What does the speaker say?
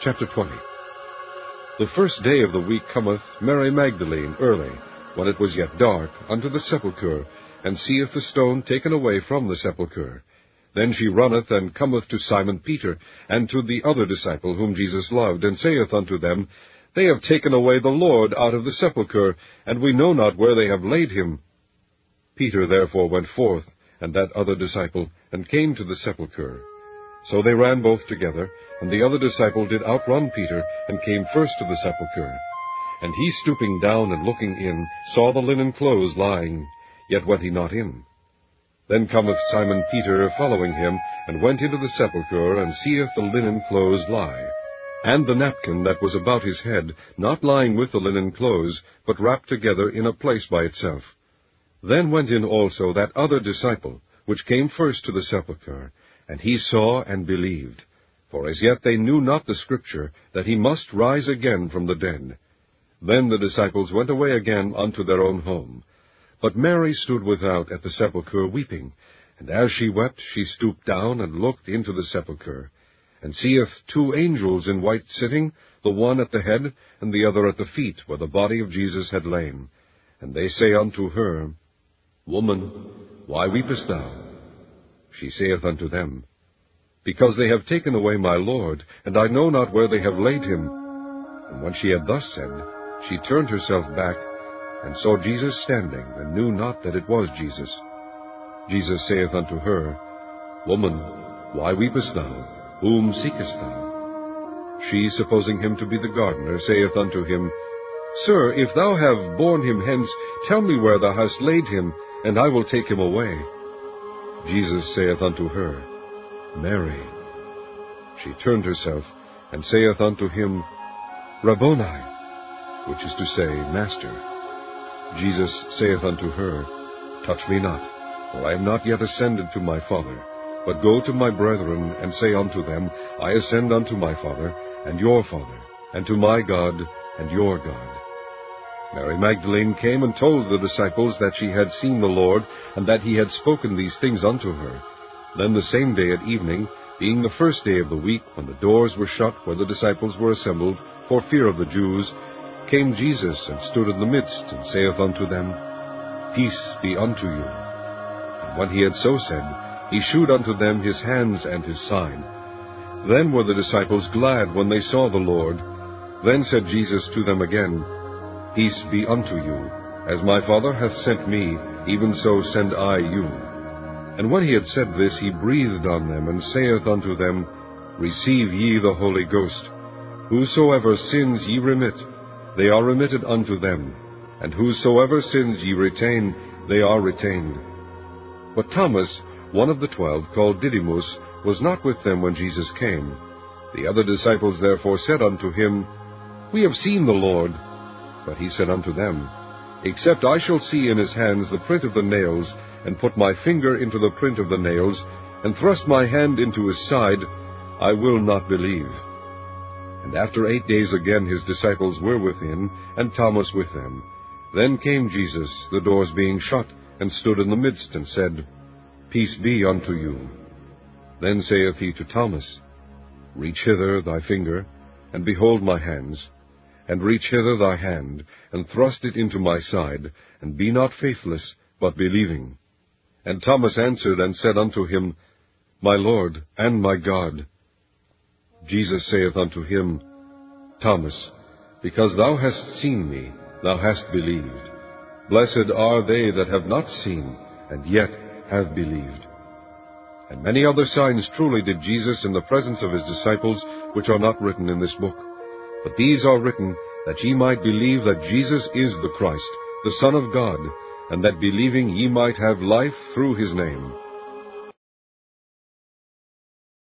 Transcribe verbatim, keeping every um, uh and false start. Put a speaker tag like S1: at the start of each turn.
S1: Chapter twenty. The first day of the week cometh Mary Magdalene early, when it was yet dark, unto the sepulchre, and seeth the stone taken away from the sepulchre. Then she runneth, and cometh to Simon Peter, and to the other disciple whom Jesus loved, and saith unto them, They have taken away the Lord out of the sepulchre, and we know not where they have laid him. Peter therefore went forth, and that other disciple, and came to the sepulchre. So they ran both together, and the other disciple did outrun Peter, and came first to the sepulchre. And he, stooping down and looking in, saw the linen clothes lying, yet went he not in. Then cometh Simon Peter following him, and went into the sepulchre, and seeth the linen clothes lie, and the napkin that was about his head, not lying with the linen clothes, but wrapped together in a place by itself. Then went in also that other disciple, which came first to the sepulchre, and he saw and believed. For as yet they knew not the Scripture, that he must rise again from the dead. Then the disciples went away again unto their own home. But Mary stood without at the sepulchre weeping. And as she wept, she stooped down and looked into the sepulchre, and seeth two angels in white sitting, the one at the head, and the other at the feet, where the body of Jesus had lain. And they say unto her, Woman, why weepest thou? She saith unto them, Because they have taken away my Lord, and I know not where they have laid him. And when she had thus said, she turned herself back, and saw Jesus standing, and knew not that it was Jesus. Jesus saith unto her, Woman, why weepest thou? Whom seekest thou? She, supposing him to be the gardener, saith unto him, Sir, if thou have borne him hence, tell me where thou hast laid him, and I will take him away. Jesus saith unto her, Mary. She turned herself, and saith unto him, Rabboni, which is to say, Master. Jesus saith unto her, Touch me not, for I am not yet ascended to my Father, but go to my brethren, and say unto them, I ascend unto my Father, and your Father, and to my God, and your God. Mary Magdalene came and told the disciples that she had seen the Lord, and that he had spoken these things unto her. Then the same day at evening, being the first day of the week, when the doors were shut where the disciples were assembled, for fear of the Jews, came Jesus, and stood in the midst, and saith unto them, Peace be unto you. And when he had so said, he shewed unto them his hands and his side. Then were the disciples glad when they saw the Lord. Then said Jesus to them again, Peace be unto you. As my Father hath sent me, even so send I you. And when he had said this, he breathed on them, and saith unto them, Receive ye the Holy Ghost. Whosoever sins ye remit, they are remitted unto them, and whosoever sins ye retain, they are retained. But Thomas, one of the twelve, called Didymus, was not with them when Jesus came. The other disciples therefore said unto him, We have seen the Lord. But he said unto them, Except I shall see in his hands the print of the nails, and put my finger into the print of the nails, and thrust my hand into his side, I will not believe. And after eight days again his disciples were within, and Thomas with them. Then came Jesus, the doors being shut, and stood in the midst, and said, Peace be unto you. Then saith he to Thomas, Reach hither thy finger, and behold my hands, and reach hither thy hand, and thrust it into my side, and be not faithless, but believing. And Thomas answered and said unto him, My Lord and my God. Jesus saith unto him, Thomas, because thou hast seen me, thou hast believed. Blessed are they that have not seen, and yet have believed. And many other signs truly did Jesus in the presence of his disciples, which are not written in this book. But these are written, that ye might believe that Jesus is the Christ, the Son of God, and that believing ye might have life through his name.